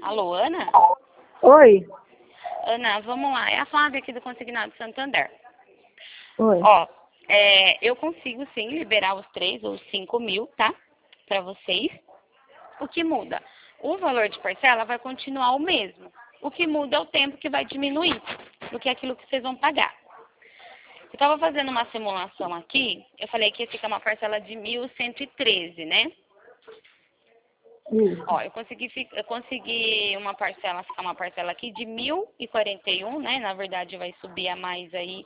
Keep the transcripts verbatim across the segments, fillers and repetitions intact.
Alô, Ana? Oi. Ana, vamos lá. É a Flávia aqui do Consignado Santander. Oi. Ó, é, eu consigo sim liberar os três ou cinco mil, tá? Pra vocês. O que muda? O valor de parcela vai continuar o mesmo. O que muda é o tempo que vai diminuir do que aquilo que vocês vão pagar. Eu estava fazendo uma simulação aqui, eu falei que ia ficar uma parcela de mil cento e treze, né? Isso. Ó, eu consegui, fi- eu consegui uma parcela, ficar uma parcela aqui de mil e quarenta e um, né? Na verdade vai subir a mais aí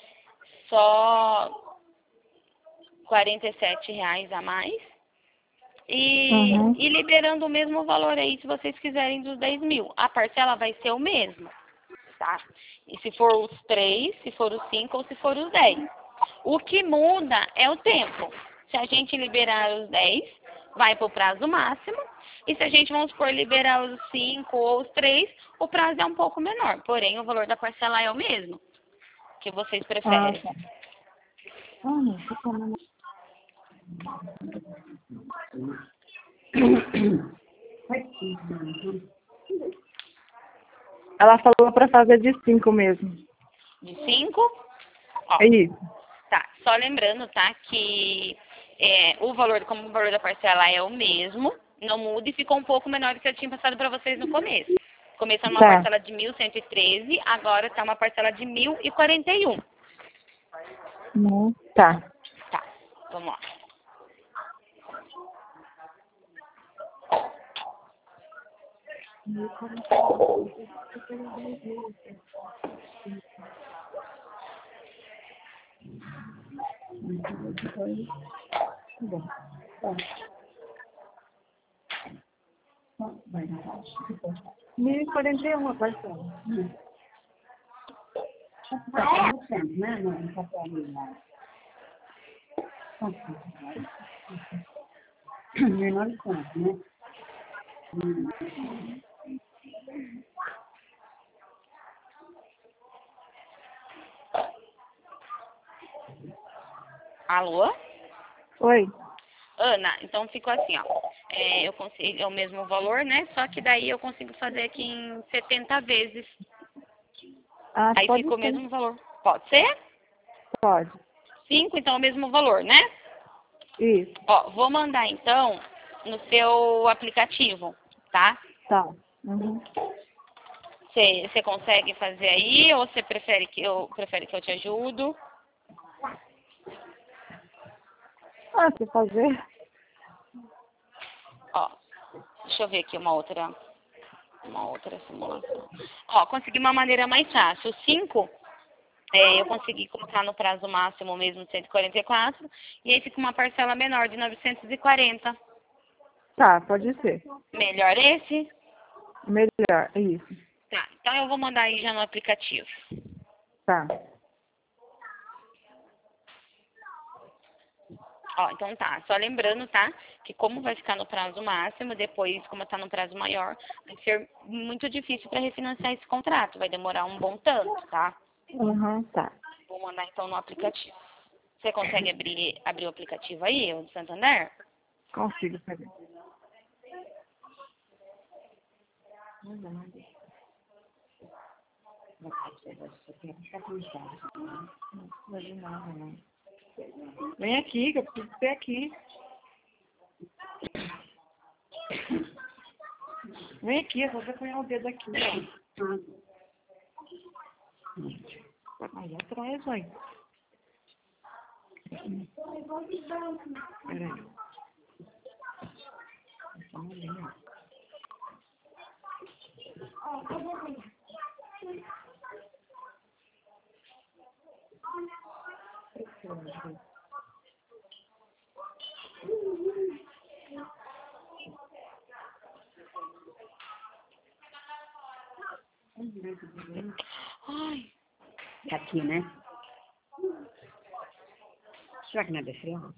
só quarenta e sete reais a mais. E, Uhum. e liberando o mesmo valor aí, se vocês quiserem, dos dez mil. A parcela vai ser o mesmo, tá? E se for os três, se for os cinco ou se for os dez. O que muda é o tempo. Se a gente liberar os dez, vai para o prazo máximo. E se a gente, vamos supor, liberar os cinco ou os três, o prazo é um pouco menor. Porém, o valor da parcela é o mesmo. O que vocês Ah, preferem? tá. Ah, não, tô falando. Ela falou pra fazer de cinco mesmo. De cinco? Ó, É isso. tá. Só lembrando, tá, que é, o valor, como o valor da parcela é o mesmo, não muda e ficou um pouco menor do que eu tinha passado para vocês no começo. Começou numa Tá. parcela de mil cento e treze, agora está uma parcela de mil e quarenta e um. Não. Tá. Tá, vamos lá. Mil e quarenta e uma parcela. Alô? Oi. Ana, então ficou assim, ó. É, eu consigo, é o mesmo valor, né? Só que daí eu consigo fazer aqui em setenta vezes. Ah, Aí pode ficou o ser. mesmo valor. Pode ser? Pode. Cinco, então é o mesmo valor, né? Isso. Ó, vou mandar então no seu aplicativo, tá? Tá. Uhum. Você consegue fazer aí ou você prefere que eu prefere que eu te ajudo? Ah, se fazer. Ó, deixa eu ver aqui uma outra uma outra simulação. Ó, consegui uma maneira mais fácil. O cinco, é, eu consegui colocar no prazo máximo mesmo cento e quarenta e quatro e aí fica uma parcela menor de novecentos e quarenta. Tá, pode ser. Melhor esse? Melhor. Isso. Tá, então eu vou mandar aí já no aplicativo. Tá. Ó, então tá, só lembrando, tá, que como vai ficar no prazo máximo, depois, como tá no prazo maior, vai ser muito difícil para refinanciar esse contrato, vai demorar um bom tanto, tá? Uhum, tá. Vou mandar então no aplicativo. Você consegue abrir, abrir o aplicativo aí, o do Santander? Consigo fazer. Vem aqui, que eu preciso ter aqui. Vem aqui, é só você punhar o dedo aqui, ó. Aí atrás, vai. Peraí. Essa mulher. Ai, Tá aqui, né? Será que não é de frio?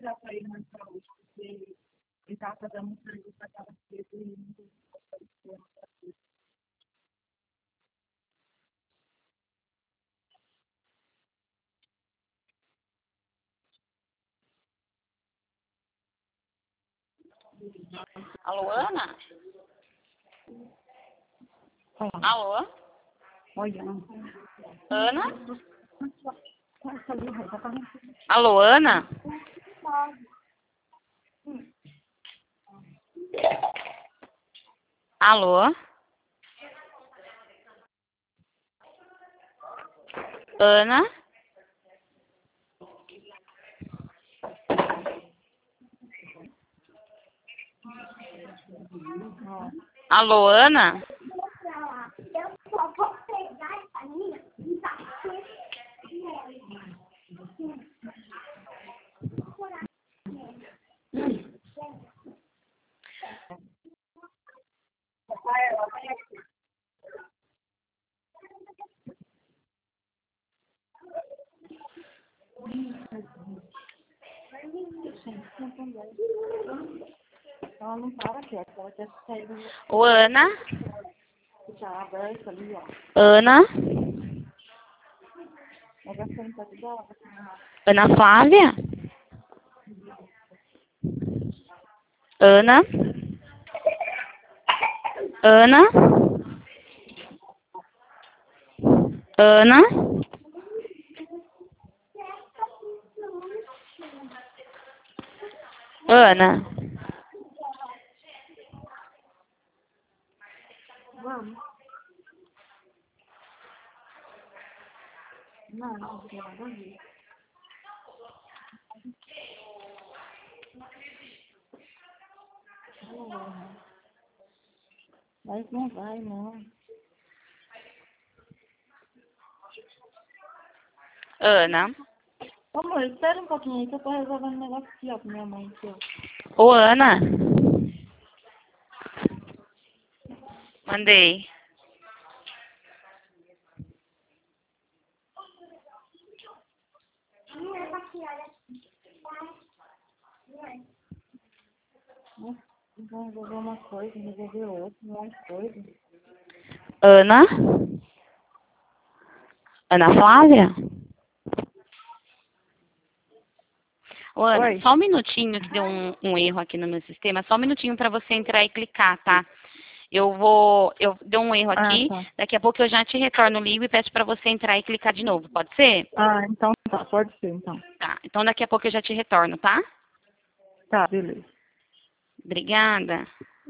ligar para ele mais para hoje, porque ele estava fazendo um serviço para cada cedo e não apareceu. Alô, Ana? Olá. Alô? Oi, Ana. Ana? Alô, Ana? Alô? Ana? Alô, Ana? Eu só vou pegar essa minha e tá. Ela não para quieto, ela quer sair do Ô, Ana? já aberto ali, ó. Ana? Ela vai sentar tudo ela. Ana Flávia? Ana? Ana? Ana? Ana? Vamos. Não, não, não tem nada a ver. Mas não vai, não. Ana? Ô, amor, espera um pouquinho aí que eu tô resolvendo um negócio aqui, ó, com minha mãe aqui, ó. Ô, Ana? Mandei. Vou resolver uma coisa, resolver outra, um monte de coisa. Ana? Ana Flávia? Ô, Ana, Oi. só um minutinho que deu um, um erro aqui no meu sistema. Só um minutinho para você entrar e clicar, tá? Eu vou... Eu deu um erro aqui. Ah, tá. Daqui a pouco eu já te retorno o ligo e peço para você entrar e clicar de novo. Pode ser? Ah, então tá, pode ser, então. Tá. Então daqui a pouco eu já te retorno, tá? Tá, beleza. Obrigada.